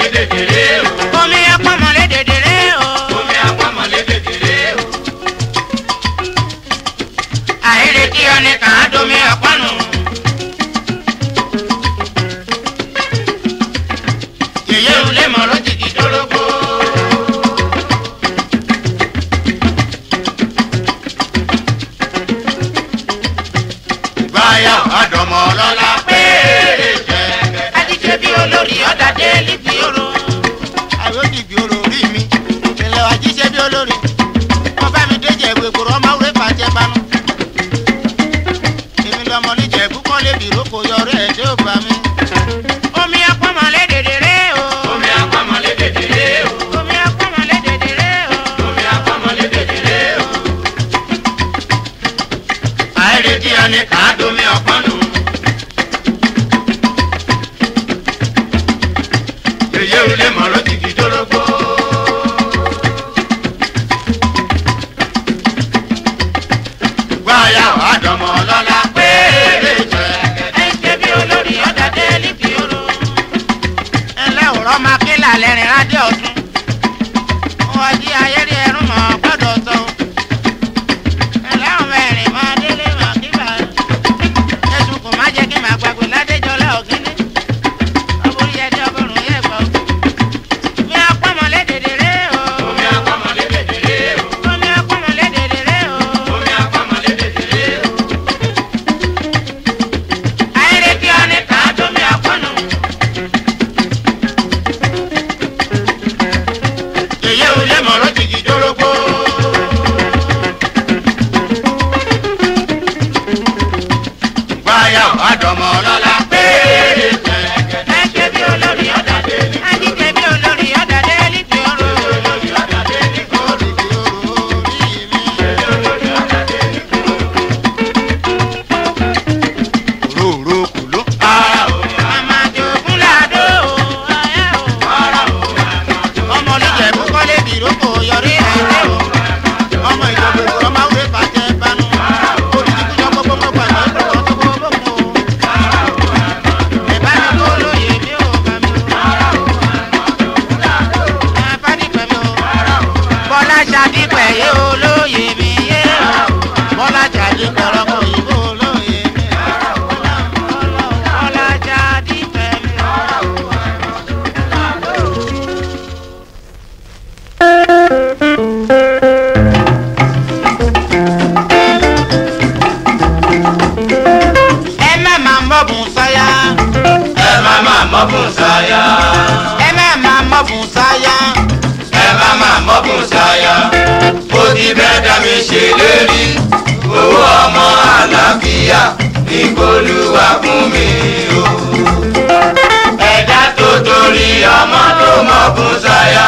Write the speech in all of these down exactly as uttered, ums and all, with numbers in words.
dédèrè o. Omi apamọ́lé dédèrè o. Omi apamọ́lé dédèrè o. Àìrètí ọ̀nì kan á domi ọ̀pọ̀nù. Yèyé ulé mọ̀rọ̀ jìgì dórógbó. Báyà àdọ̀mọ̀ ọlọ́lá péré jẹ́. Adíje bí olórí ọ̀dà dé líbi oró. Àwọn òdìbí oró rí mi. Ìpínlẹ̀ wa jíṣẹ́ bí olórí. Wọ́n bá mi déjẹ̀ ìwé ìgboro ọmọ òwe fàjẹ́ panu. Èmi lọmọ níjẹ̀ ìbúkọ́ lébi ìrókò yọrí ẹ̀ dé òbá mi. Omi apamọ́lé dédèrè o. Omi apamọ́lé dédèrè o. Omi apamọ́lé dédèrè o. Omi apamọ́lé dédèrè o. Àìrètí ọ̀nì kan á domi ọ̀pọ̀nù. Yèyé ulé mọ̀rọ̀ jìgì dórógbó. Báyà àdọ̀mọ̀ ọlọ́lá péré jẹ́. Adíje bí olórí ọ̀dà dé líbi oró. Ẹlẹ́ òrọ́ máa kí làlẹ́ rìn rádé ọ̀tún. Wọ́n jí ayérí ẹrún mọ̀ gbọ́dọ̀ tó. Ẹlẹ́ ọmọ ẹ̀rìn mọ́ délé mọ̀ kí bá. Ẹ̀sùn kò má jẹ́ kí màá gbàgbé ládéjọ́lá ògínní. Ọbúrí ẹdí ọgọ́rùn-ún yẹ̀ gbọ́. Omi apamọ́lé dédèrè o. Omi apamọ́lé dédèrè o. Omi apamọ́lé dédèrè o. Omi apamọ́lé dédèrè o. Àìrètí ọ̀nì kan á domi ọ̀pọ̀nù. Yèyé ulé mọ̀rọ̀ jìgì dórógbó. Báyà àdọ̀mọ̀ ọlọ́lá péré jẹ́. Adíje bí olórí ọ̀dà dé. Adíje bí olórí ọ̀dà dé líbi oró. Olórí ọ̀dà dé ní kórè. Òdìbí oró rí mi. Olórí ọ̀dà dé ní kórè. Òróró kùló. Ara òun Màmá jogún làdó o. Ayá o. ara òun àmọ́jọ́. Ọmọ níjẹ̀ ìbúkọ́ lébi ìrókò yọrí ẹ̀ dé o. Ọmọ ìjọba ìgboro ọmọ òwe fàjẹ́ panu. Òdìbí kújọ gbogbo mọ́ gbàgbé ìgboro tó gbogbo gbogbo. Ẹ̀bá mi kó lóye mi ò bá mi o. Ẹ̀bá nípẹ̀ mi o. Bọ́lá Ṣadípẹ̀ yé olóyè mi yé o. Bọ́lá Jàdí kọ̀rọ̀kọ̀ òyìnbó olóye mi. Bọ́lá Ṣadípẹ̀ mi o. Ẹ má máa mọ́bùn sáyà. Ẹ má má mọ́bùn sáyà. Ẹ má máa mọ́bùn sáyà. Ẹ má má mọ́bùn sáyà. Mo ti bẹ́ẹ̀ dá mi ṣèlérí. Owó ọmọ àlàáfíà ní k'Olúwa fún mi o. Ẹ̀dá tó torí ọmọ tó mọ́bùn sáyà.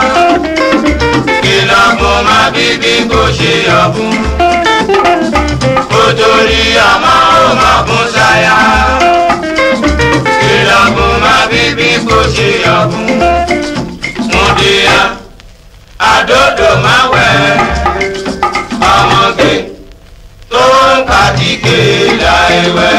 Kìlọ̀ fún má bíbí kò ṣe ọ̀bùn. Kò torí ọmọ ó mọ́bùn sáyà. Kìlọ̀ fún má bíbí kò ṣe ọ̀bùn. Múdìá àdódò má wẹ̀ ọmọge tó ń kàtíkè láìwẹ̀.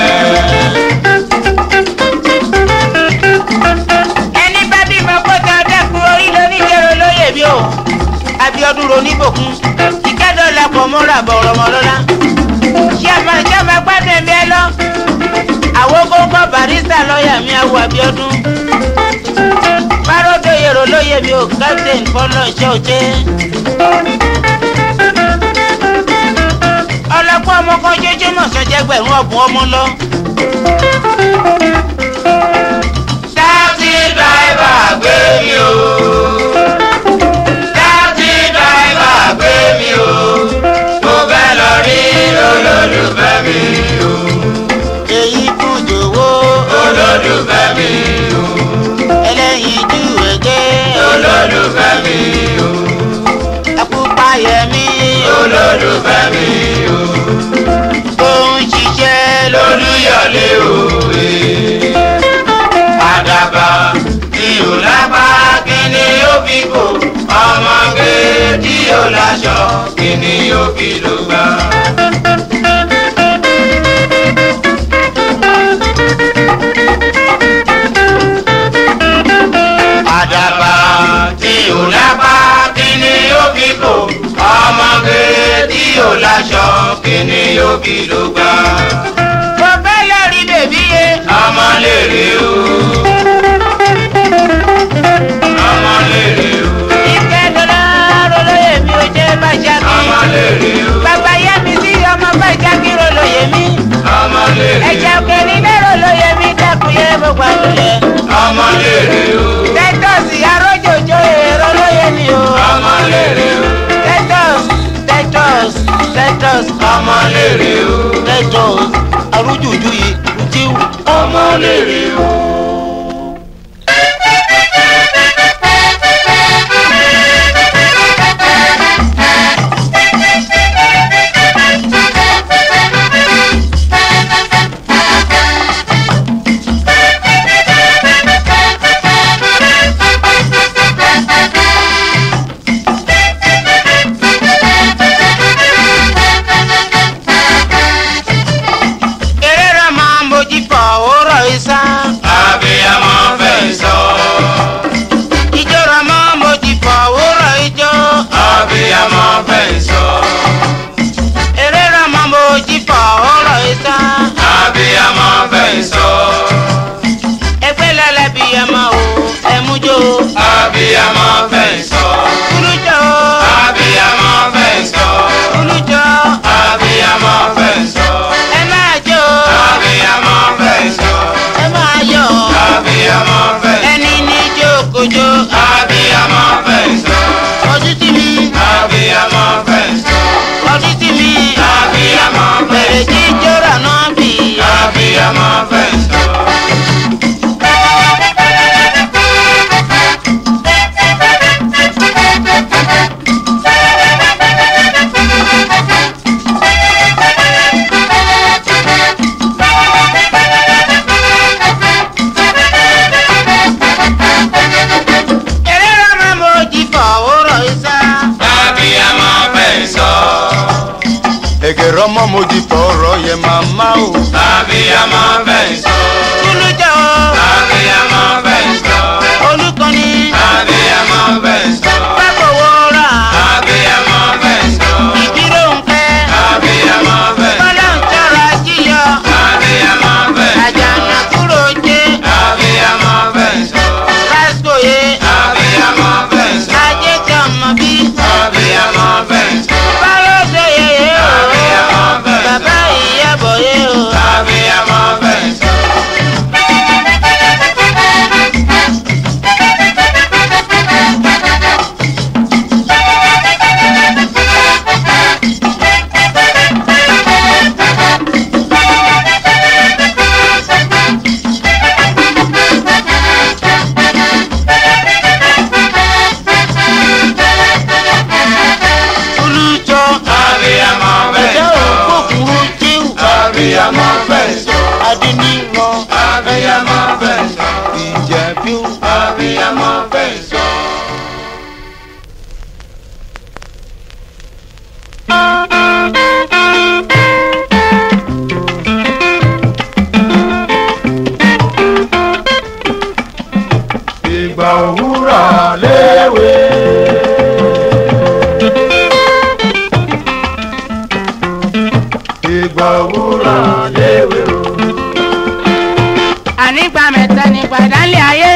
Ẹni bá bímọ kó tẹ ọdẹkùn orí lóníjẹrò lóyè mi o. Abíọ́dún roníbòkun ìkẹ́dọ̀lá pọ̀ mọ́ra bọ̀rọ̀ mọ́ lọ́la. Ṣé ẹ máa ṣé ẹ máa gbádùn ẹ̀mí ẹ lọ? Àwọn gógó barista lọ́ọ̀yà mi àwọ̀ Abíọ́dún. Báródò yèrò lóyè mi o captain fọlọ́ iṣẹ́ òjé. Ọlọ́pàá ọmọ kan jójúmọ̀ sọ́jẹ́gbẹ̀rún ọ̀bùn ọmọ lọ. Taxi driver gbé mi o. Taxi driver gbé mi o. Mo fẹ́ lọ rí olólùfẹ́ mi o. Èyí fún jòwó. Olólùfẹ́ mi o. Ẹlẹ́yinjú ẹ̀jẹ̀. Olólùfẹ́ mi o. Ẹ̀pupa yẹmí. Olólùfẹ́ mi o. Tó ń ṣiṣẹ́ Lolúyọ̀lé òwe. Àdàbà tí ò lápá kí ni ó fi kó. Ọmọge tí ò láṣọ kí ni ó fi ló gbà. kí ló gbà. mo fẹ́ lórí bèbí yé. ọmọ lèrè o. ọmọ lèrè o. ìfẹ́ lọ́la rolóye mi ò jẹ́ bàjá mi. ọmọ lèrè o. bàbá yá mi sí ọmọ bàjá mi rolóye mi. ọmọ lèrè o. ẹ̀jẹ̀ òkè nílé rolóye mi dẹ́kun yé gbogbo àlùyẹ. ọmọ lèrè o. tẹ́tọ̀sì arójòjò èrò lóye ni o. ọmọ lèrè o. tẹ́tọ̀s tẹ́tọ̀s tẹ́tọ̀s ọmọ lèrè o. tẹ́tọ̀s arójòjò yìí rútíw ọmọ lèrè o. Abiyamọ fẹ́ sọ. Olùjọ́. Abiyamọ fẹ́ sọ. Olùjọ́. Abiyamọ fẹ́ sọ. Ẹ máa jó. Abiyamọ fẹ́ sọ. Ẹ máa yọ̀. Abiyamọ fẹ́ sọ. Ẹni ní jókòjó. Abiyamọ fẹ́ sọ. Ojú tì mí. Abiyamọ fẹ́ sọ. Ojú tì mí. Abiyamọ fẹ́ sọ. Bẹ̀rẹ̀ jíjó rà náà bì. Abiyamọ fẹ́ sọ. Egere ọmọ mo di fọ̀rọ̀ yẹ màmá o. Abiyamọ fẹ́ sọ. Olùjọ́. Abiyamọ fẹ́ sọ. Olùkọ́ni. Abiyamọ fẹ́ sọ. Pákòwò rà. Abiyamọ fẹ́ sọ. Ìbírò ń pẹ́. Abiyamọ fẹ́ sọ. Bọ́lá ń tọrọ jíyọ. Abiyamọ fẹ́ sọ. Àjànà kúrò jẹ́. Abiyamọ fẹ́ sọ. Lásìkò yé. Abiyamọ fẹ́ sọ. Ajé tí ọmọ bí. Abiyamọ fẹ́ sọ. Báyọ̀ ṣe yẹyẹ o. Abiyamọ fẹ́ sọ. Bàbá ìyàbọ̀ yé o. Abiyamọ fẹ́ sọ. Olùjọ́. Abiyamọ fẹ́ Ẹ̀jẹ̀ sọ. òkúkúrú jíù. Abiyamọ fẹ́ sọ. Adíníran. Abiyamọ fẹ́ sọ. Ìjẹ̀bú. Abiyamọ fẹ́ sọ. Ìgbà òwúrọ̀ léwe. Ìgbà òwúrọ̀ léwe o. Ànígbà mẹ́ta nígbà dálé ayé.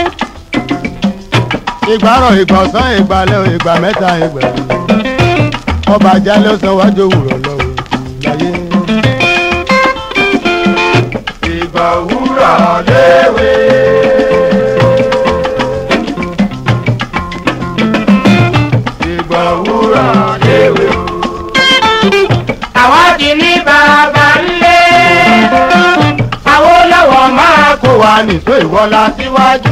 Ìgbà rọ̀ ìgbà ọ̀sán ìgbà lẹ́ ìgbà mẹ́ta ìgbà. Ọba jálẹ̀ ó san wájú òwúrọ̀ lọ́wọ́ láyé. Ìgbà òwúrọ̀ léwe. Ìgbà òwúrọ̀ léwe o. Àwa di ní bàbá ńlé. Awólọ́wọ̀ máa kó wa nìṣó ìwọ́lá síwájú.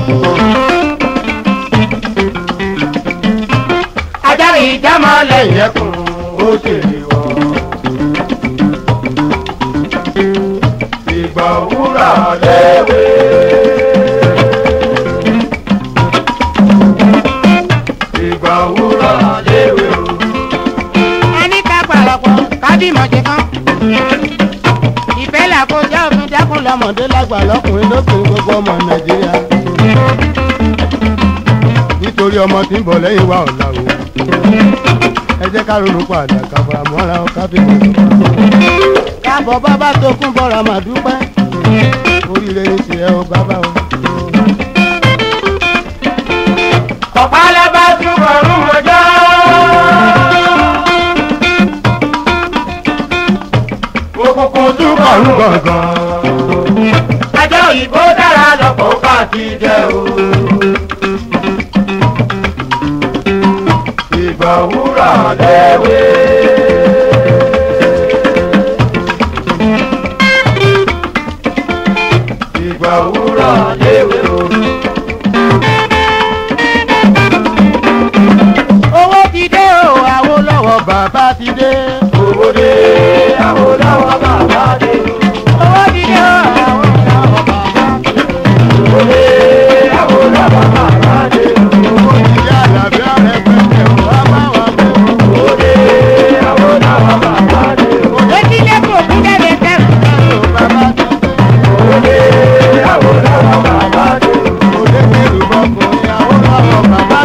Ajáre ìjámọ́ lẹ́yìn ẹkùn ó ṣèlè wọ̀. Ìgbà òwúrọ̀ léwe. Ìgbà òwúrọ̀ léwe o. Ẹni ká pàrọ̀pọ̀ kábímọ̀ jẹ kán. Ìfẹ́ là kó jẹ́ òfin dákun lọ́mọ. Ọmọdé lágbà lọ́kùnrin lóbìnrin gbogbo ọmọ Nàìjíríà. Nítorí ọmọ tí ń bọ̀ lẹ́yìn wa ọ̀la o. Ẹ jẹ́ ká ronú padà ká fara mọ́ra ká fi mọ̀ sọ́kàn. Ká káàbọ̀ bàbá tó kún bọ́ra mà dúpẹ́ oríire ní tiẹ̀ o bàbá o. ọ̀pálẹ̀ bá túbọ̀ rún mọ́jọ́. òkùnkùn túbọ̀ rún gàngàn. ajá òyìnbó dára lọ́pọ̀ ká ti jẹ́ o. ìgbà òwúrọ̀ léwé. ìgbà òwúrọ̀ léwé o. owó ti dé o Awólọ́wọ̀ bàbá ti dé. owó dé Awólọ́wọ̀ bàbá dé. owó ti dé o Awólọ́wọ̀ bàbá ti dé. owó dé Awólọ́wọ̀ bàbá dé. owó ti dé Àlàbí Arẹ́gbẹ́jẹ́ o bàbá wa gbé o. owó dé Awólọ́wọ̀ bàbá dé. òde tí ilé kò kú dẹ́rẹ́ tẹ́rù. o bàbá ti dé. owó dé Awólọ́wọ̀ bàbá dé. òde tí ìlú bọ́kùnrin Awólọ́wọ̀ bàbá